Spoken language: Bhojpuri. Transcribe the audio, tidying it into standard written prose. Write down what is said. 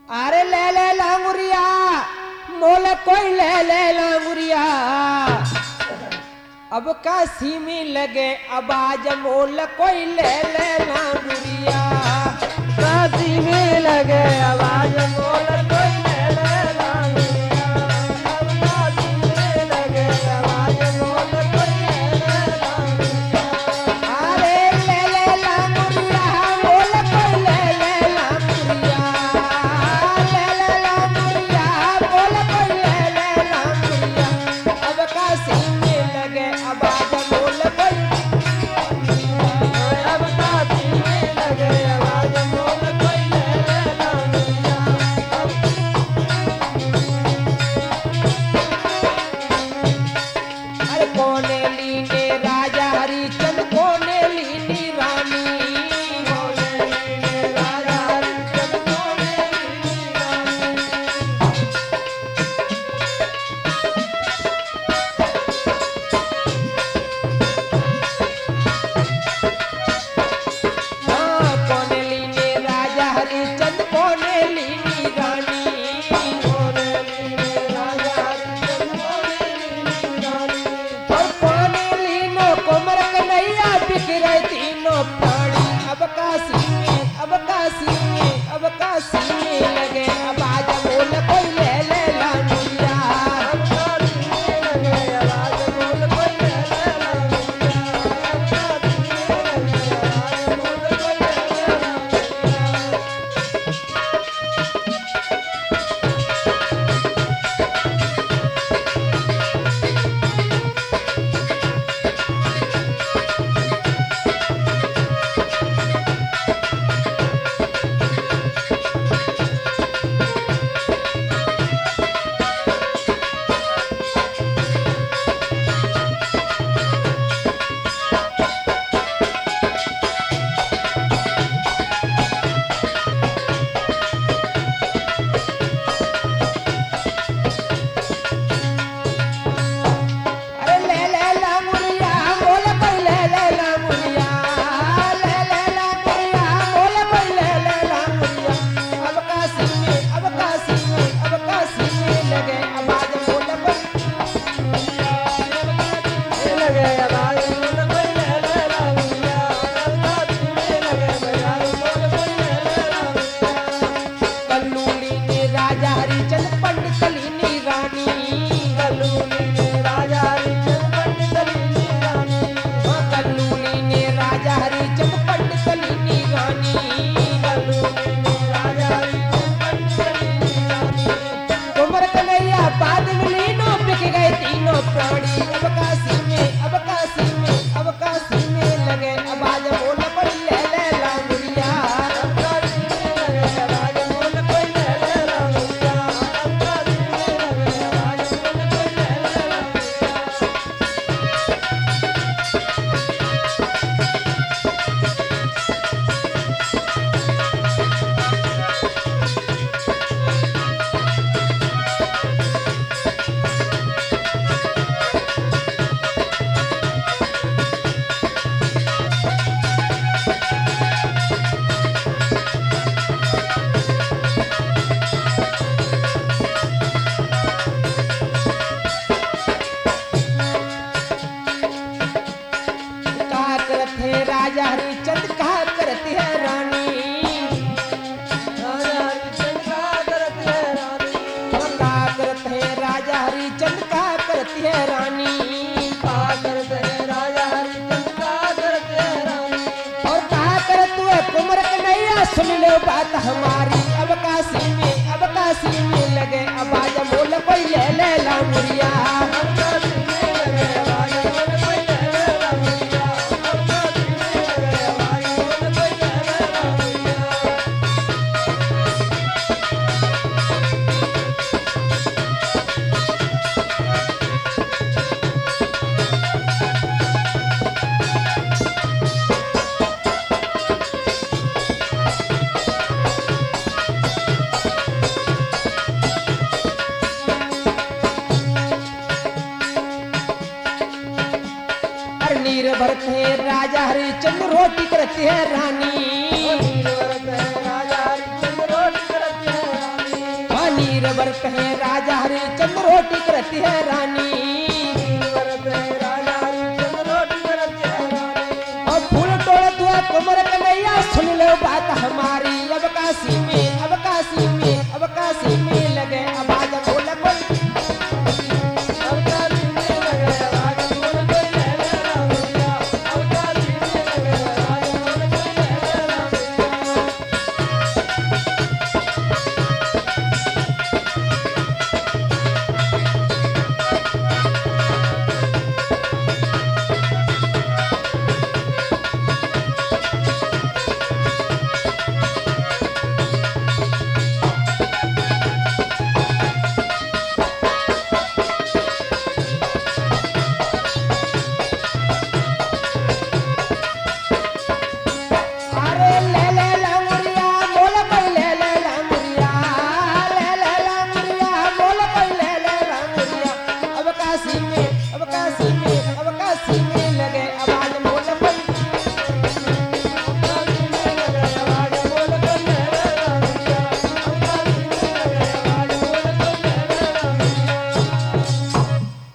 अरे ले लांगुरिया मोल कोई ले लांगुरिया अब काशी में लगे आवाज मोल कोई ले लांगुरिया काशी में लगे आवाज मोल कोई ले लांगुरिया अब काशी में लगे आवाज मोल कोई ले लांगुरिया अरे ले लांगुरिया मोल कोई ले लांगुरिया ले लांगुरिया मोल कोई ले लांगुरिया अब काशी में लगे आवाज मोल कोई अब काशी में लगे आवाज मोल कोई ले लांगुरिया अरे कोने लीने राजा हरिचंद कोने लीनी रानी राजा हरिचंद कोने लीनी रानी हाँ कोने लीने राजा हरिचंद कोने लीनी रानी कोने लीने राजा हरिचंद कोने लीनी रानी और कोने लीनो कोमर कन्हैया बिखरे तीनों प्राणी अब काशी में अब काशी में अब काशी में लगे आवाज बोल कोई ले लांगुरिया अब काशी में लगे आवाज मोल कोई ले लांगुरिया अब काशी में लगे आवाज मोल कोई ले लांगुरिया अरे ले लांगुरिया बोल कोई ले लांगुरिया ले लांगुरिया बोल कोई ले लांगुरिया अब काशी में अब काशी में अब काशी में लगे आवाज बोल कोई लगे आवाज मोल कोई ले लांगुरिया अब काशी में लगे आवाज मोल कोई ले लांगुरिया कल्लूली ने राजा हरिचंद पंडित लीनी रानी कल्लूली ने राजा हरिचंद पंडित लीनी रानी हाँ, कल्लूली ने राजा हरिचंद पंडित लीनी रानी कल्लूली ने राजा हरिचंद पंडित लीनी रानी कुमर कन्हैया बाद में लीनो बिक गए तीनों प्राणी अब काशी में अब काशी में अब काशी में लगे आवाज बोल पड़ी ले लांगुरिया अब काशी में लगे आवाज मोल कोई ले लांगुरिया अब काशी में लगे आवाज मोल कोई ले लांगुरिया कहा करते राजा हरिचंद कहा करती है रानी राजा हरिचंद का करत है रानी कहा करते राजा हरिचंद कहा करती है रानी का करत है राजा हरिचंद का करत है रानी और कहा कर तू कुमर कन्हैया सुन लो बात हमारी अब काशी में लगे आवाज बोल कोई ले लांगुरिया अब काशी में लगे आवाज मोल कोई ले लांगुरिया अब काशी में लगे आवाज मोल कोई ले लांगुरिया नीर भरते राजा हरिचंद्र रोटी करते हैं रानी वीरव्रत है राजा हरिचंद्र रोटी करते हैं रानी वीर वर कहे राजा हरिश्चंद्र रोटी करती है रानी और फूल तोड़ दिया कुमर कन्हैया सुन लो बात हमारी अब काशी में अब काशी में अब काशी में लगे आवाज बोल बोल अरे ले ले लामुरिया बोल कोई ले ले लामुरिया ले ले लामुरिया बोल कोई ले ले लामुरिया अब काशी में